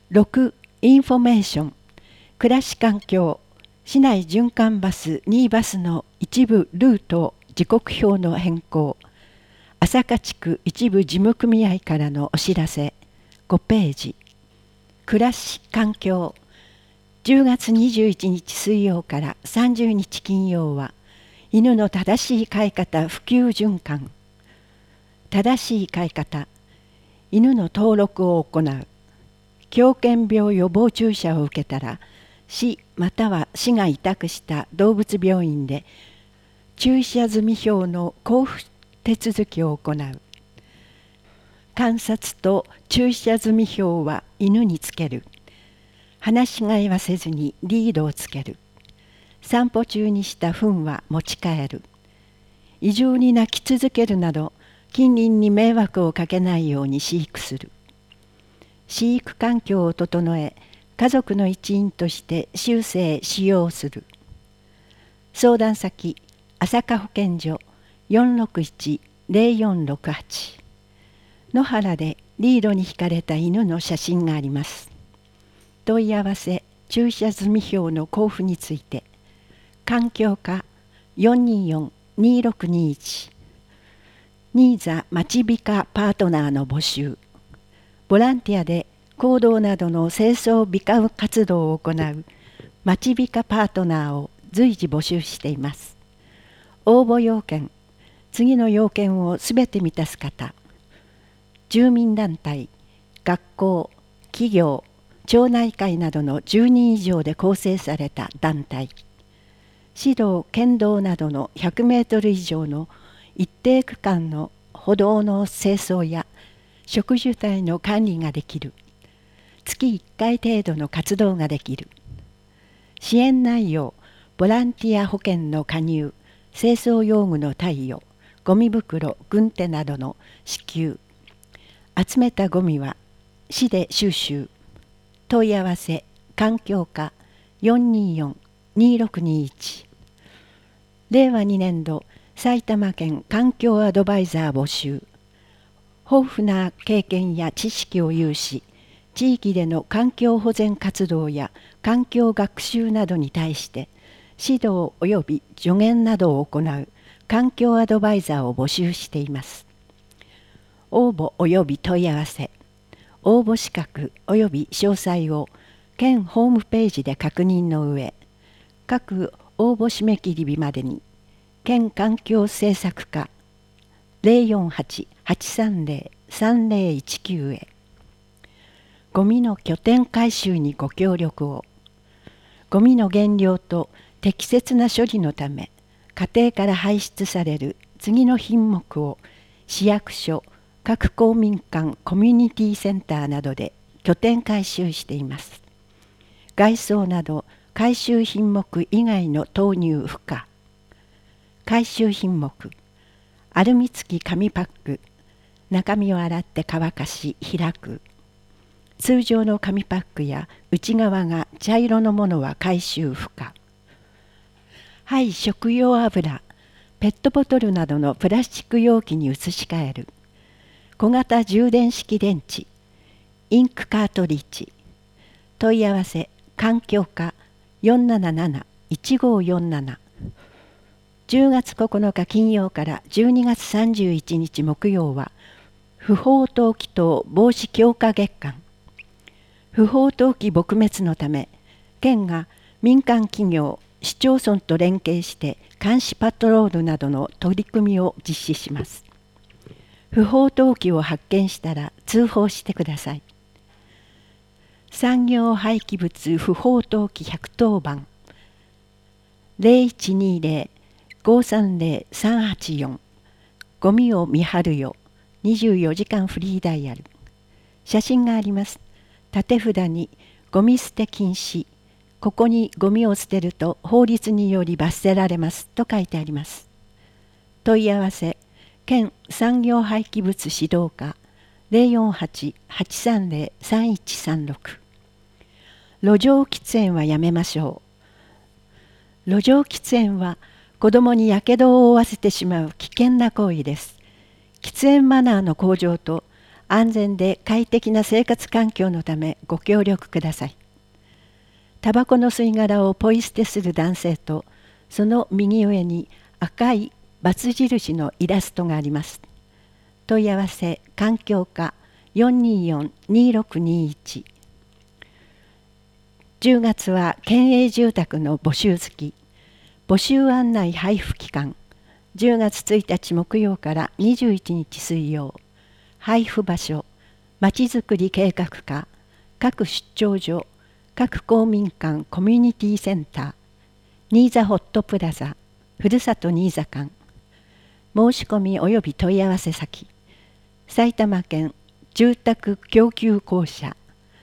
6. インフォメーション。暮らし環境。市内循環バス2バスの一部ルート時刻表の変更。朝霞地区一部事務組合からのお知らせ。5ページ。暮らし環境。10月21日水曜から30日金曜は犬の正しい飼い方普及循環。正しい飼い方。犬の登録を行う。狂犬病予防注射を受けたら市または市が委託した動物病院で注射済み表の交付手続きを行う。観察と注射済み表は犬につける。放し飼いはせずにリードをつける。散歩中にした糞は持ち帰る。異常に鳴き続けるなど近隣に迷惑をかけないように飼育する。飼育環境を整え、家族の一員として終生使用する。相談先、朝霞保健所 461-0468。野原でリードに引かれた犬の写真があります。問い合わせ、注射済み表の交付について、環境課 424-2621。ニーザまちびかパートナーの募集。ボランティアで行動などの清掃美化活動を行うまちびかパートナーを随時募集しています。応募要件、次の要件をすべて満たす方。住民団体、学校、企業、町内会などの10人以上で構成された団体。市道、県道などの100メートル以上の一定区間の歩道の清掃や植樹帯の管理ができる。月1回程度の活動ができる。支援内容、ボランティア保険の加入、清掃用具の貸与、ゴミ袋、軍手などの支給。集めたゴミは市で収集。問い合わせ、環境課 424-2621。令和2年度埼玉県環境アドバイザー募集。豊富な経験や知識を有し、地域での環境保全活動や環境学習などに対して指導及び助言などを行う環境アドバイザーを募集しています。応募及び問い合わせ、応募資格及び詳細を県ホームページで確認の上、各応募締め切り日までに県環境政策課 048-830-3019 へ。ゴミの拠点回収にご協力を。ゴミの減量と適切な処理のため、家庭から排出される次の品目を市役所、各公民館コミュニティセンターなどで拠点回収しています。外装など回収品目以外の投入不可。回収品目、アルミ付き紙パック、中身を洗って乾かし開く。通常の紙パックや内側が茶色のものは回収不可。廃食用油、ペットボトルなどのプラスチック容器に移し替える。小型充電式電池、インクカートリッジ。問い合わせ、環境課 477-1547。10月9日金曜から12月31日木曜は不法投棄等防止強化月間。不法投棄撲滅のため、県が民間企業、市町村と連携して監視パトロールなどの取り組みを実施します。不法投棄を発見したら通報してください。産業廃棄物不法投棄110番 0120-530-384。ゴミを見張るよ24時間フリーダイヤル。写真があります。縦札にゴミ捨て禁止、ここにゴミを捨てると法律により罰せられますと書いてあります。問い合わせ、県産業廃棄物指導課 048-830-3136。路上喫煙はやめましょう。路上喫煙は子どもにやけどを負わせてしまう危険な行為です。喫煙マナーの向上と安全で快適な生活環境のためご協力ください。タバコの吸い殻をポイ捨てする男性と、その右上に赤い×印のイラストがあります。問い合わせ環境課 424-2621。 10月は県営住宅の募集月。募集案内配布期間10月1日木曜から21日水曜。配布場所まちづくり計画課、各出張所、各公民館コミュニティセンター、新座ホットプラザ、ふるさと新座館。申し込み及び問い合わせ先、埼玉県住宅供給公社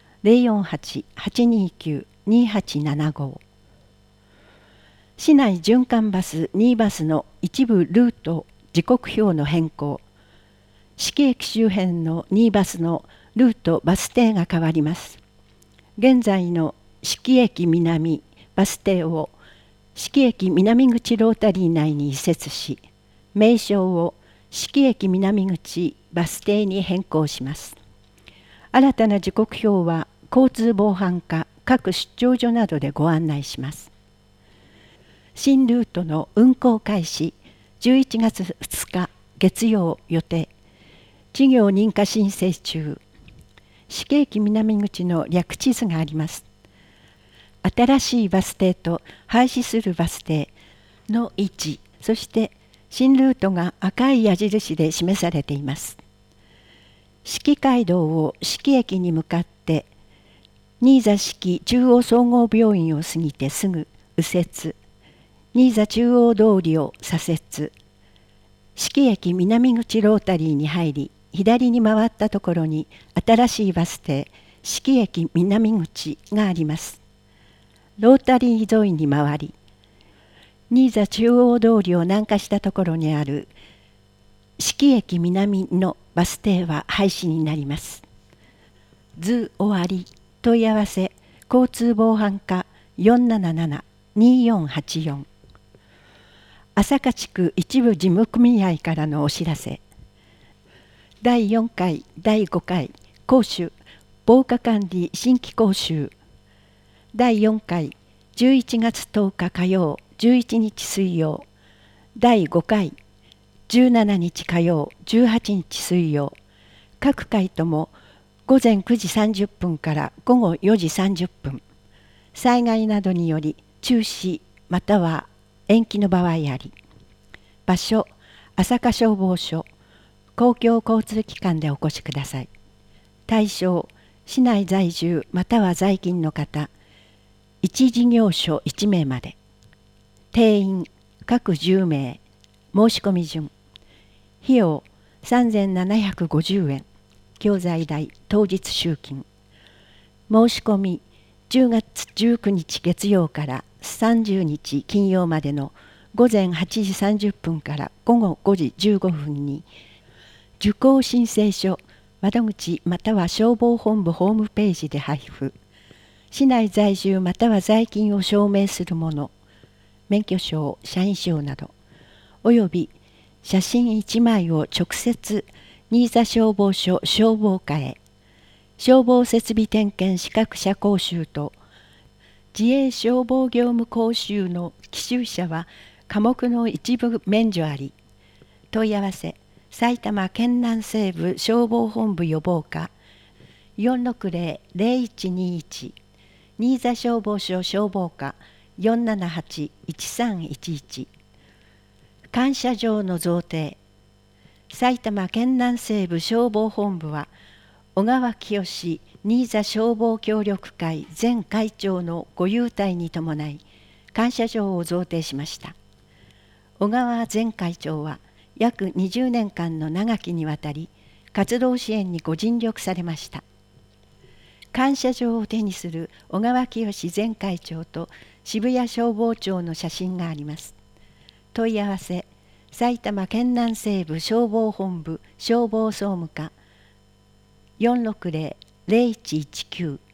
048-829-2875。市内循環バス2バスの一部ルート時刻表の変更。志木駅周辺の2バスのルートバス停が変わります。現在の志木駅南バス停を志木駅南口ロータリー内に移設し、名称を志木駅南口バス停に変更します。新たな時刻表は交通防犯課各出張所などでご案内します。新ルートの運行開始11月2日月曜予定。事業認可申請中。志木駅南口の略地図があります。新しいバス停と廃止するバス停の位置、そして新ルートが赤い矢印で示されています。志木街道を志木駅に向かって新座志木中央総合病院を過ぎてすぐ右折、新座中央通りを左折、志木駅南口ロータリーに入り、左に回ったところに新しいバス停志木駅南口があります。ロータリー沿いに回り、新座中央通りを南下したところにある志木駅南のバス停は廃止になります。図終わり。問い合わせ交通防犯課 477-2484。 朝霞地区一部事務組合からのお知らせ。第4回第5回講習防火管理新規講習。第4回11月10日火曜11日水曜。第5回17日火曜18日水曜。各回とも午前9時30分から午後4時30分。災害などにより中止または延期の場合あり。場所朝霞消防署公共交通機関でお越しください。対象市内在住または在勤の方1事業所1名まで。定員各10名。申し込み順。費用3750円。教材代当日集金。申し込み10月19日月曜から30日金曜までの午前8時30分から午後5時15分に受講申請書窓口または消防本部ホームページで配布。市内在住または在勤を証明するもの、免許証、社員証など、および写真1枚を直接新座消防署消防課へ。消防設備点検資格者講習と自衛消防業務講習の起習者は科目の一部免除あり。問い合わせ埼玉県南西部消防本部予防課 460-0121。 新座消防署消防課 478-1311。 感謝状の贈呈。埼玉県南西部消防本部は小川清新座消防協力会前会長のご勇退に伴い感謝状を贈呈しました。小川前会長は約20年間の長きにわたり活動支援にご尽力されました。感謝状を手にする小川清前会長と渋谷消防庁の写真があります。問い合わせ埼玉県南西部消防本部消防総務課 460-0119